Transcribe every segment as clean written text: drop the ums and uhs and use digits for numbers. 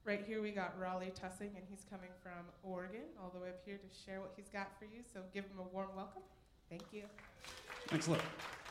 Right here we got Raleigh Tussing, and he's coming from Oregon, all the way up here to share what he's got for you. So give him a warm welcome. Thank you. Thanks a lot.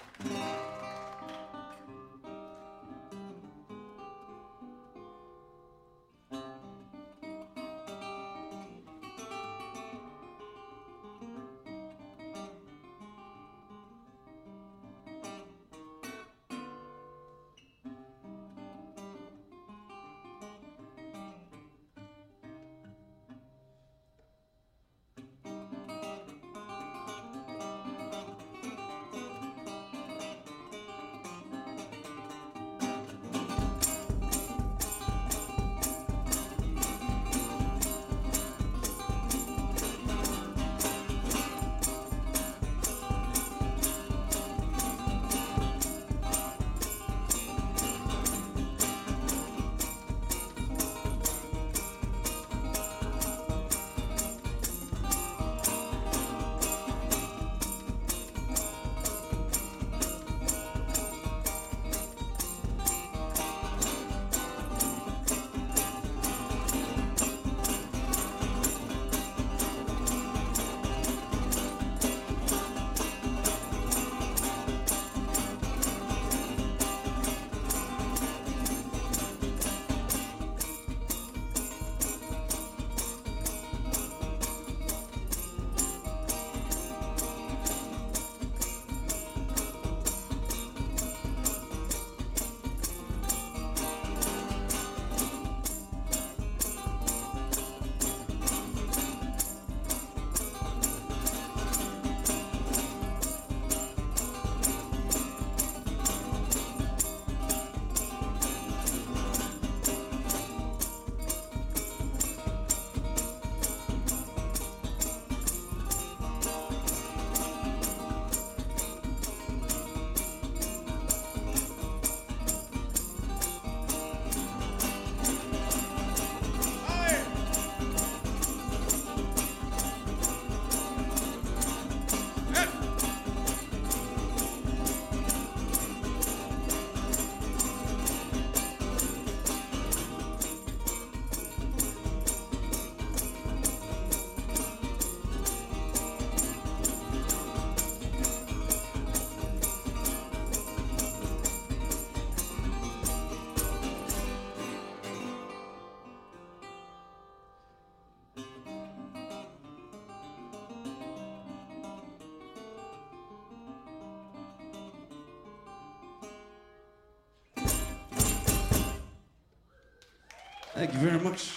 Thank you very much.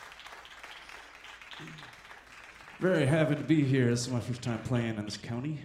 Very happy to be here. This is my first time playing in this county.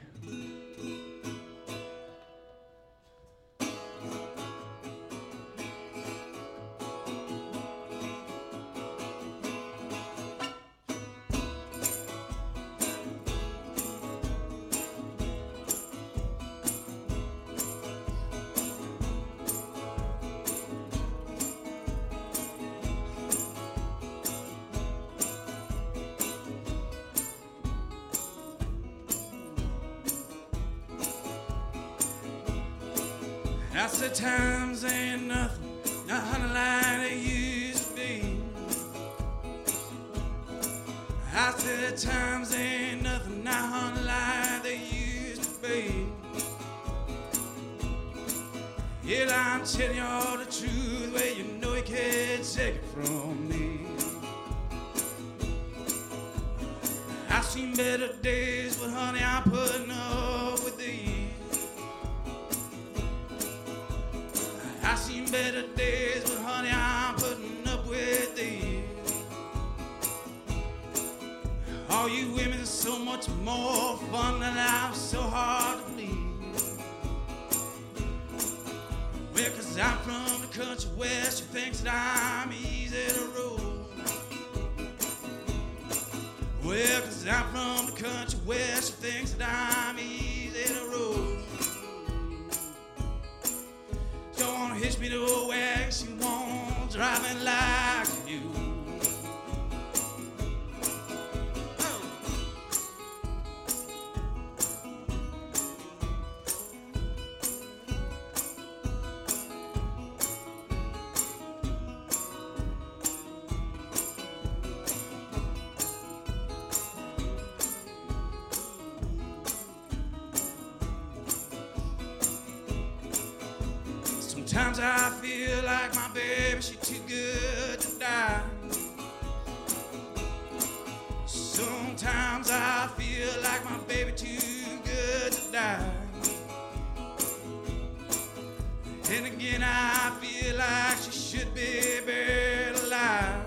I said times ain't nothing, nothing like they used to be. I said times ain't nothing, nothing like they used to be. Yeah, I'm telling you all the truth, well, you know you can't take it from me. I've seen better days, but honey, I'm putting up with these. I've seen better days, but honey, I'm putting up with these. All you women are so much more fun than I'm so hard to please. Well, 'cause I'm from the country west, she thinks that I'm easy to roll. Well, 'cause I'm from the country west, she thinks that I'm easy to roll. Don't wanna hitch me to a wagon, she won't drive me like you. Sometimes I feel like my baby, she's too good to die. Sometimes I feel like my baby too good to die. And again I feel like she should be buried alive.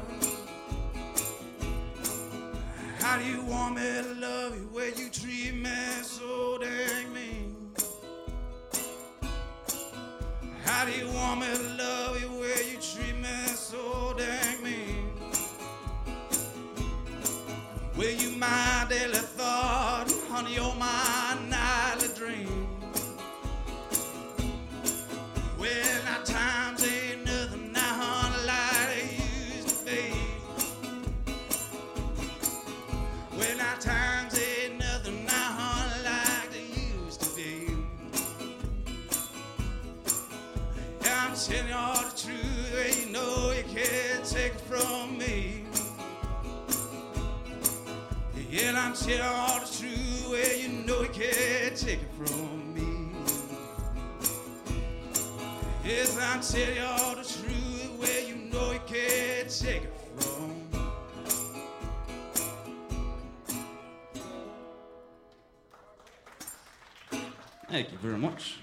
How do you want me to love you where you treat me so dang mean? How do you want me to love you where you treat me so dang mean? Well, you my daily thought, honey, you're my nightly dream. Well, now times ain't nothing now, honey, like they used to be. Well, now times ain't nothing now, honey, like they used to be. I'm telling you all the truth, well, you know you can't take it from me. Yeah, I'm telling you all the truth, well, you know you can't take it from me. Yes, I'm telling you all the truth, well, you know you can't take it from me. Thank you very much.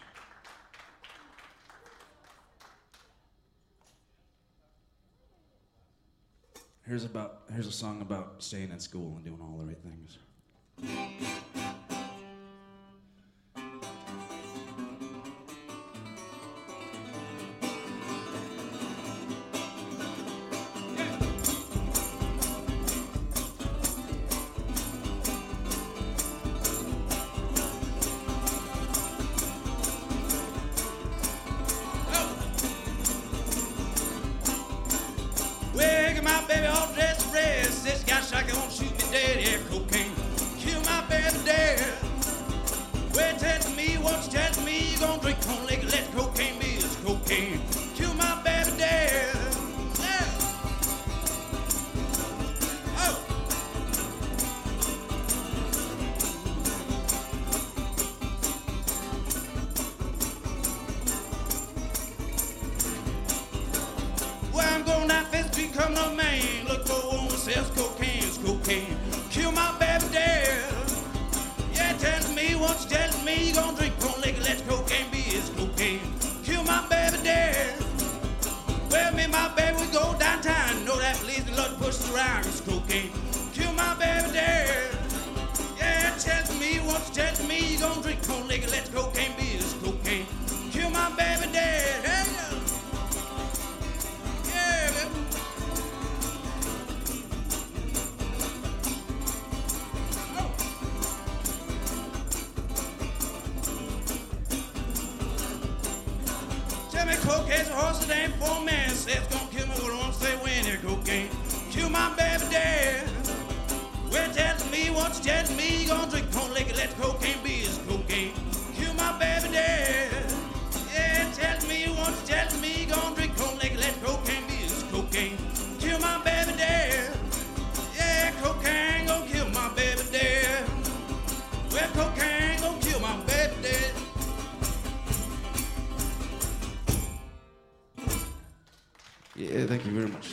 Here's a song about staying in school and doing all the right things. My baby all dressed red, says she got shot, won't shoot me dead. Yeah, cocaine, kill my baby dead. Well, tell me, won't you tell me you gon' drink on liquor, let cocaine be as cocaine, kill my baby dead. Yeah. Oh. Well, I'm going down Fifth Street, come no man. Look for a woman who sells cocaine, it's cocaine. Kill my baby dead. Yeah, tell me, won't you tell me you gon' drink on liquor, let cocaine be it's cocaine. Kill my baby dead. Well, me and my baby, we go downtown. Know that police and love to push us around, it's cocaine. Kill my baby dead. Yeah, tell me, won't you tell me you gon' drink on liquor, let cocaine be it's cocaine. Kill my baby dead. Hey, yeah, baby. Tell me cocaine's a horse that ain't for a man. Say it's gonna kill me, but I won't say when. Here, cocaine, kill my baby dead. Well, tell me, won't you tell me you gonna drink on liquor, let cocaine be it's cocaine. Kill my baby dead. Yeah, tell me, won't you tell me you gonna drink on liquor, let cocaine be it's cocaine. Kill my baby dead. Yeah, cocaine gon' kill my baby dead. Well, cocaine gon' kill my baby dead. Yeah, thank you very much.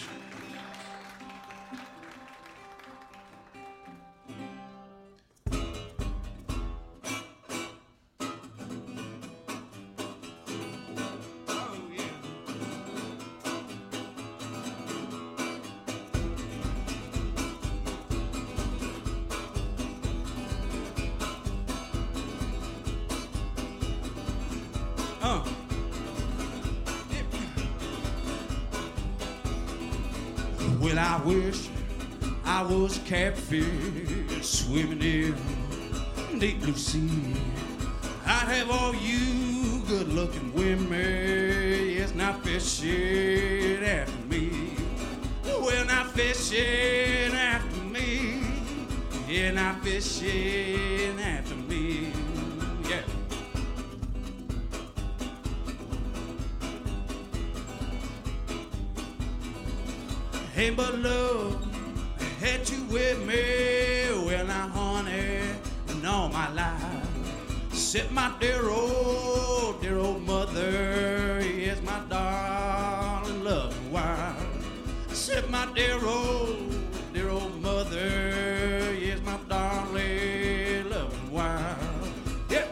Well, I wish I was a catfish swimming in deep blue sea. I'd have all you good-looking women, yes, not fishing after me. Well, not fishing after me. Yeah, not fishing after me. Yeah. Hey, but love had you with me, well now, honey, and all my life. Except my dear old mother, yes, my darling loving wife. Except my dear old mother, yes, my darling loving wife. Yeah.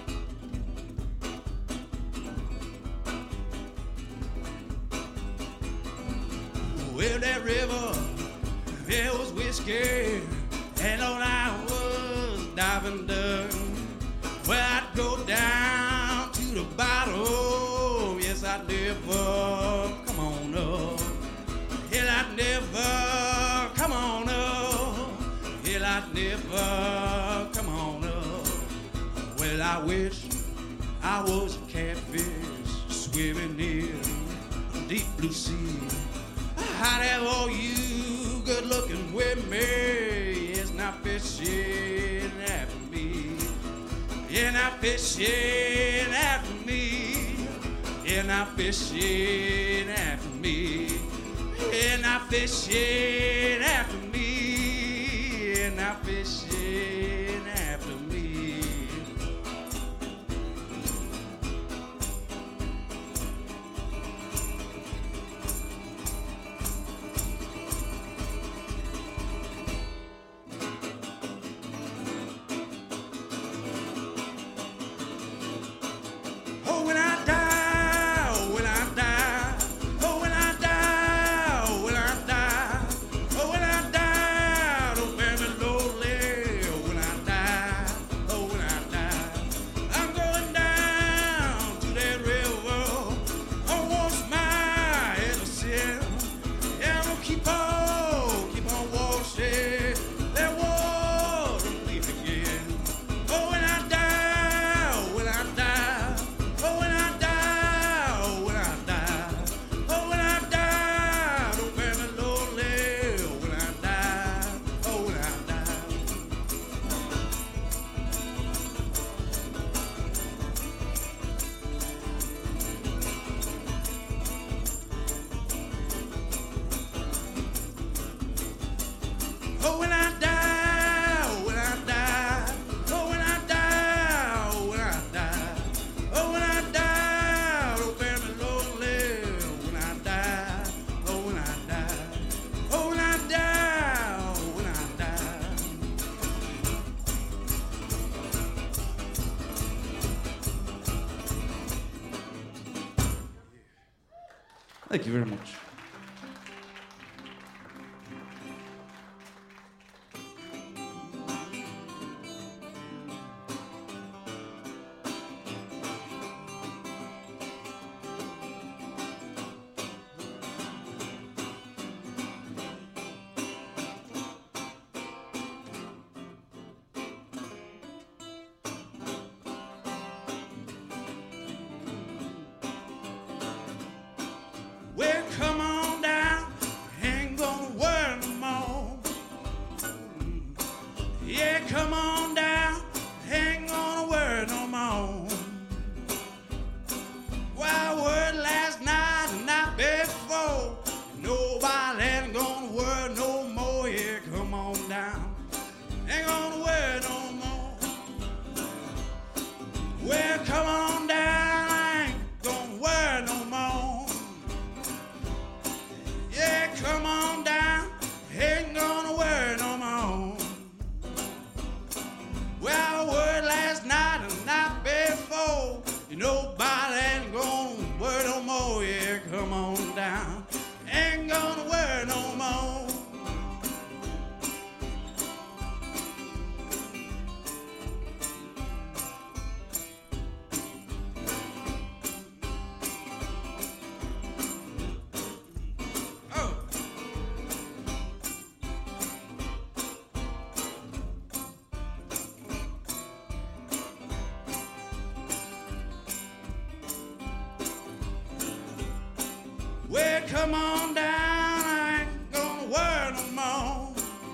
Well, that river, there was whiskey, and on I was diving down. Well, I'd go down to the bottom, yes, I'd never come on up. Hell, I'd never come on up. Hell, I'd never come on up. Well, I wish I was a catfish swimming in a deep blue sea. I'd have all you good-looking women, yes, now fishing after me. Yeah, now fishing after me. Yeah, now fishing after me. Yeah, now fishing after me. Yeah, now fishing after me. Thank you very much. Well, come on down, ain't gonna worry no more. Yeah, come on down, ain't gonna worry no more. Well, I worried last night and night before. Nobody ain't gonna worry no more. Yeah, come on down, ain't gonna worry no more. Well, come on down, I ain't gonna worry no more. Yeah, come on down, ain't gonna worry no more. Well, I worried last night and night before. Nobody ain't gonna worry no more. Yeah, come on down, ain't gonna worry no more. Well, come on down, I ain't gonna worry no more.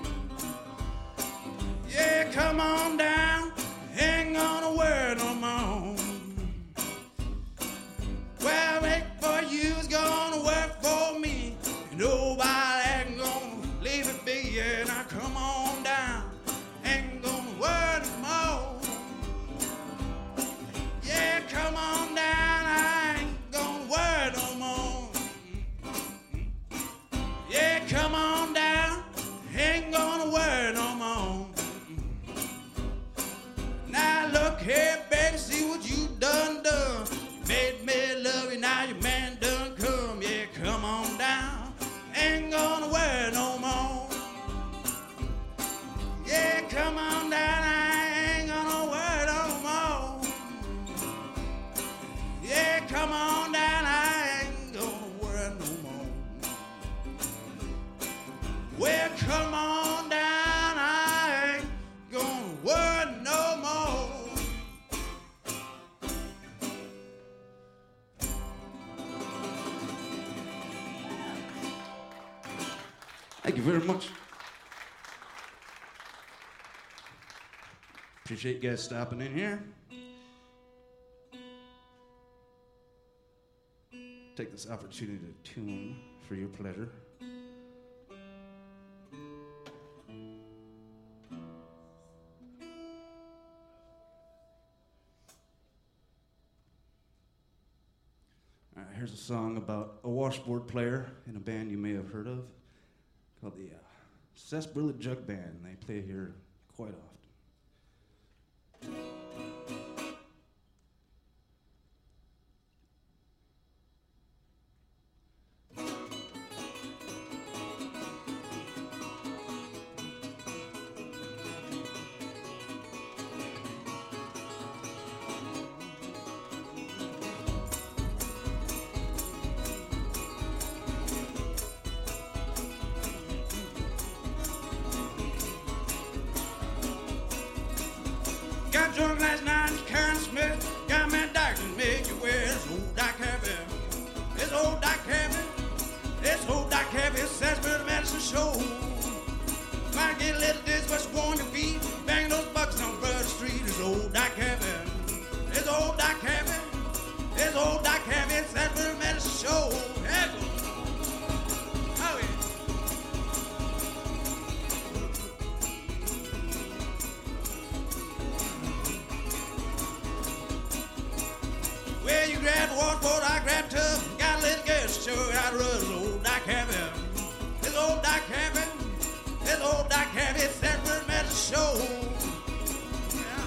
Yeah, come on down, ain't gonna worry no more. Well, wait for you's gonna work for me. Nobody ain't gonna leave it be. Yeah, now come on down, ain't gonna worry no more. Well, come on down, I ain't gonna worry no more. Thank you very much. Appreciate you guys stopping in here. Take this opportunity to tune for your pleasure. All right, here's a song about a washboard player in a band you may have heard of called the Sarsaparilla Jug Band. They play here quite often. Got drunk last night in Karen Smith. Got me a doctor to make you wear this old Doc Happy. This old Doc Happy. This old Doc Happy says we're the medicine show. Might get a little this, but you want your feet. Banging those bucks on Broad Street. This old Doc Happy. This old Doc Happy. This old Doc Happy says we're the medicine show. Heckle. Oh, yeah. Well, you grab a washboard, I grab a tub. Got a little girl to show you how to run this old Doc Happy. This old Doc Happy. This old Doc Happy said we're meant to show. Yeah.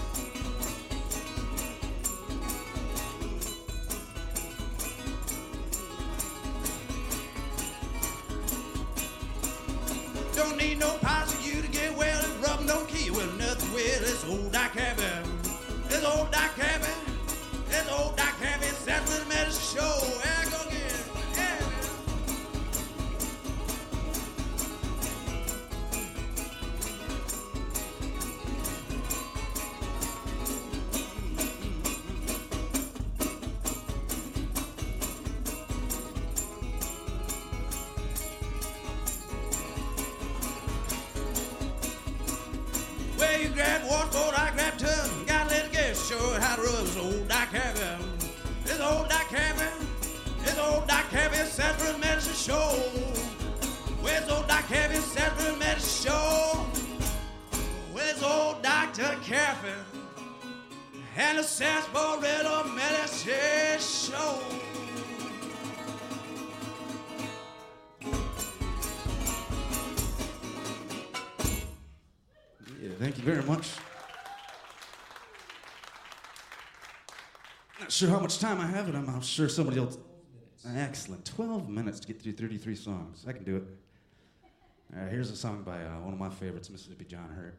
Don't need no pots for you to get well and rubbing don't keep you with nothing with this old Doc Happy. This old Doc Happy. This old Doc Happy said we're meant to show. Yeah, go get it. Yeah. Well, you grab washboard, I grab tub. Got a little girl show you how to rub this old Doc Happy. This old Doc Happy. This old Doc Happy says we're medicine show. Where's old Doc Happy says we're medicine show? Where's old Dr. Cappy? And the Sarsaparilla medicine show. Yeah, thank you very much. Not sure how much time I have, and I'm sure somebody else. Excellent. 12 minutes to get through 33 songs. I can do it. All right, here's a song by one of my favorites, Mississippi John Hurt.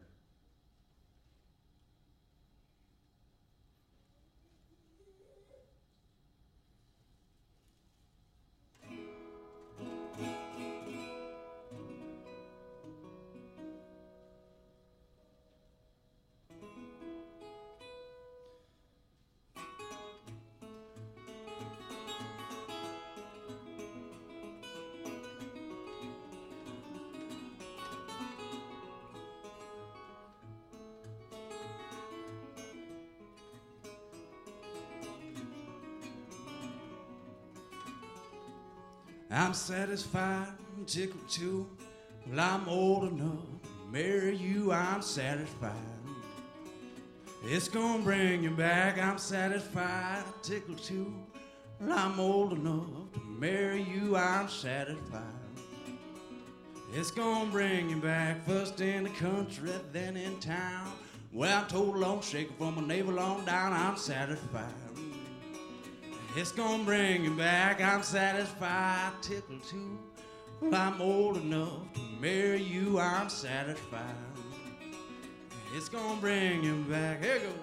I'm satisfied and tickled too. Well, I'm old enough to marry you. I'm satisfied. It's gonna bring you back. I'm satisfied and tickled too. Well, I'm old enough to marry you. I'm satisfied. It's gonna bring you back. First in the country, then in town. Well, I'm total on shaker from my navel on down. I'm satisfied. It's gonna bring you back. I'm satisfied, tickled too. Well, I'm old enough to marry you. I'm satisfied. It's gonna bring you back. Here goes.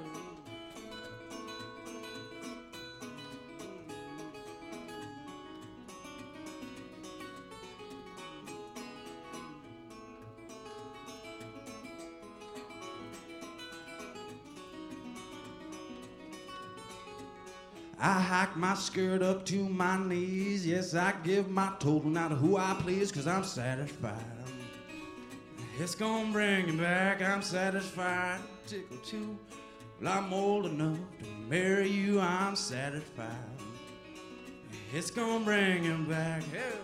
I hike my skirt up to my knees. Yes, I give my total now to who I please, 'cause I'm satisfied. It's gonna bring you back, I'm satisfied. Tickle too. Well, I'm old enough to marry you, I'm satisfied. It's gonna bring you back. Hey.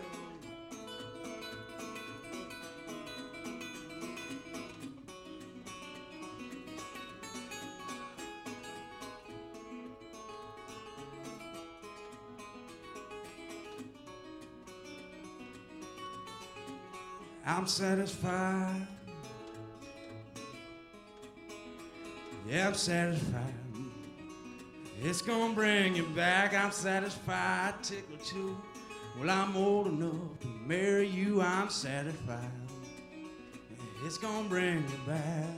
I'm satisfied. Yeah, I'm satisfied. It's gonna bring you back. I'm satisfied. Tickle too. Well, I'm old enough to marry you. I'm satisfied. It's gonna bring you back.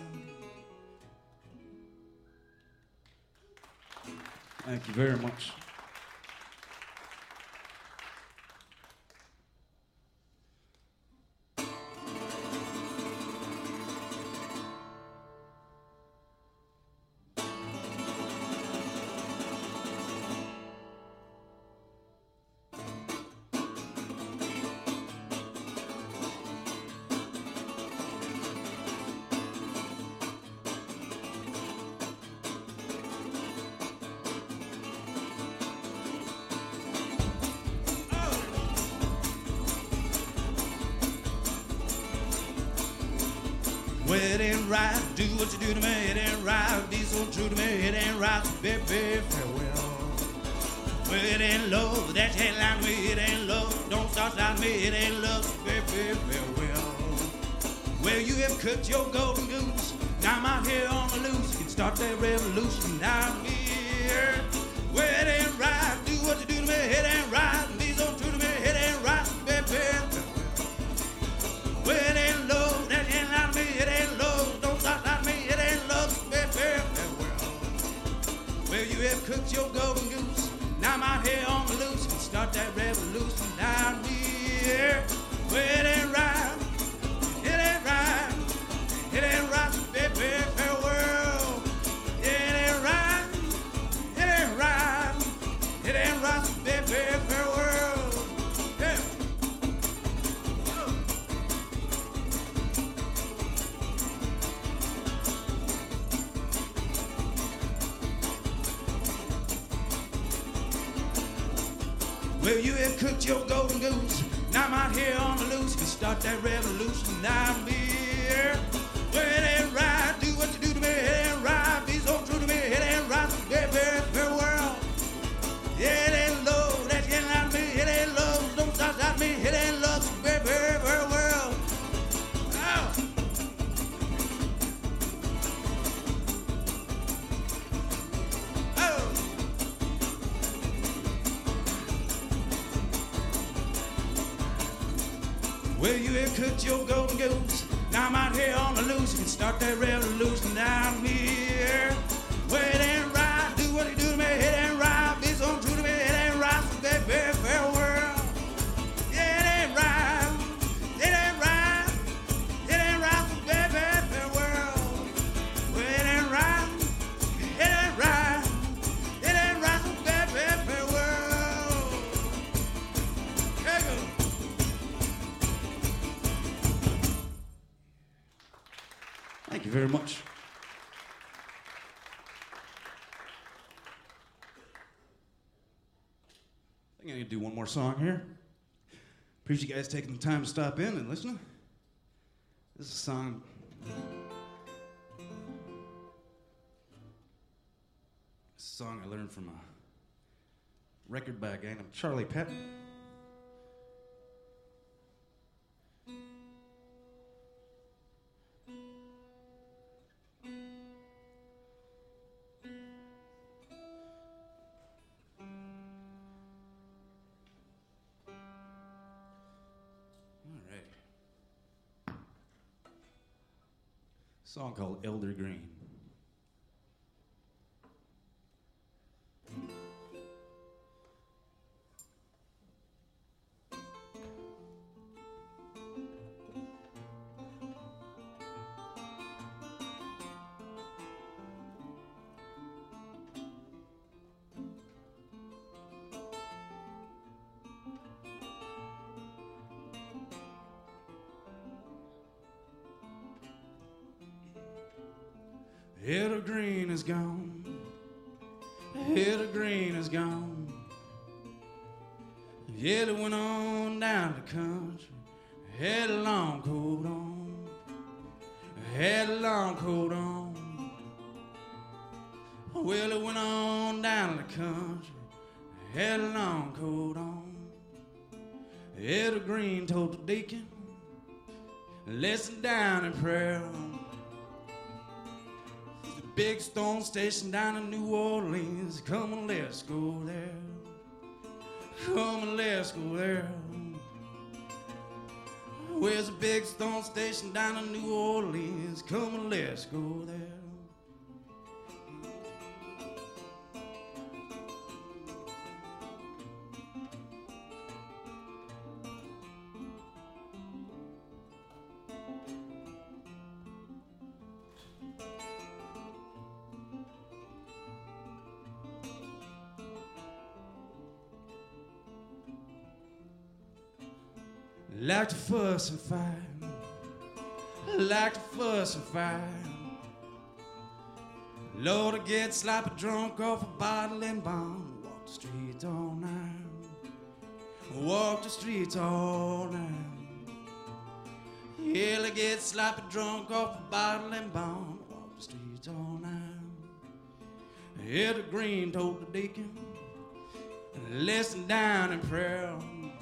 Thank you very much. Well, it ain't right, do what you do to me, it ain't right, be so true to me, it ain't right, so baby, farewell. Well, it ain't love, that you ain't lying to me, it ain't love, don't start lying to me, it ain't love, so baby, farewell. Well, you have cooked your golden goose, now I'm out here on the loose, you can start that revolution down here. Well, it ain't right, do what you do to me, it ain't right, be so true to me, it ain't right, so baby, farewell. Well, it ain't love, that you ain't lying to me, it ain't love, don't start lying to me, it ain't love, so baby, farewell. Well, you have cooked your golden goose, now I'm out here on the loose, you can start that revolution down here. Well, it ain't right, it ain't right, it ain't right, so baby, farewell. It ain't right, it ain't right, it ain't right, so baby, farewell. Yeah. Well, you have cooked your golden goose, now I'm out here on the loose, you can start that revolution down here. Well, it ain't right, do what you do to me, it ain't right, be so true to me, it ain't right, so baby, farewell. Yeah, it ain't love, that you ain't lying to me, it ain't love, don't start lying to me, it ain't love, so baby, farewell. Oh. Oh. Well, you have cooked your golden goose, now I'm out here on the loose, you can start that revolution down here. Well, it ain't right, do what you do to me, it ain't right, be so true to me, it ain't right, so baby, farewell. Yeah, it ain't right, it ain't right, it ain't right, so baby, farewell. Well, it ain't right, it ain't right, it ain't right, so baby, farewell. Here you go. Thank you very much. I think I'm going to do one more song here. Appreciate you guys taking the time to stop in and listen. This is a song. This is a song I learned from a record by a guy named Charlie Patton. Song called Elder Green. Etta Green is gone. Etta Green is gone. Etta went on down the country, had a long coat on, had a long coat on. Well, it went on down the country, had a long coat on. Etta Green told the deacon, listen down in prayer. There's a big stone station down in New Orleans. Come on, let's go there. Come on, let's go there. Where's a big stone station down in New Orleans? Come on, let's go there. Like to fuss and fight, like to fuss and fight. Lord, I get sloppy drunk off a bottle and bond. Walk the streets all night, walk the streets all night. Yeah, I get sloppy drunk off a bottle and bond. Walk the streets all night. Etta Green told the deacon, listen down in prayer.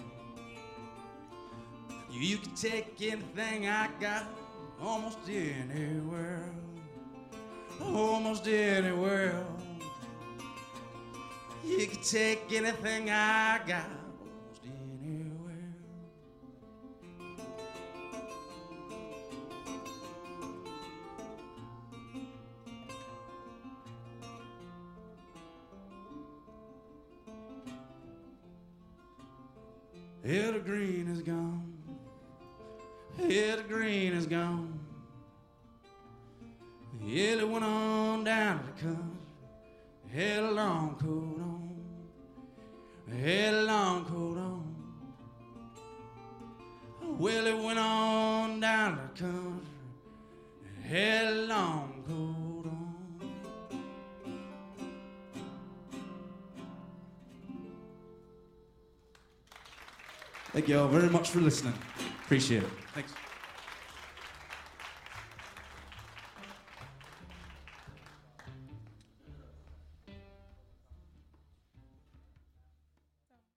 You can take anything I got, almost anywhere, almost anywhere. You can take anything I got, almost anywhere. Etta Green is gone. Etta Green is gone. Etta went on down to the country, had a long coat on, had a long coat on. Well, it went on down to the country, had a long coat on. Thank you all very much for listening. Appreciate it. Thanks.